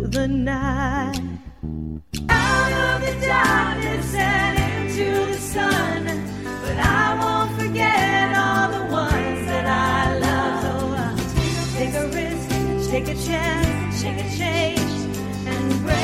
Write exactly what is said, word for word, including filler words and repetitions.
the night. Out of the darkness and into the sun, but I won't forget all the ones that I love. So uh, take a risk, take a chance, take a change, and break.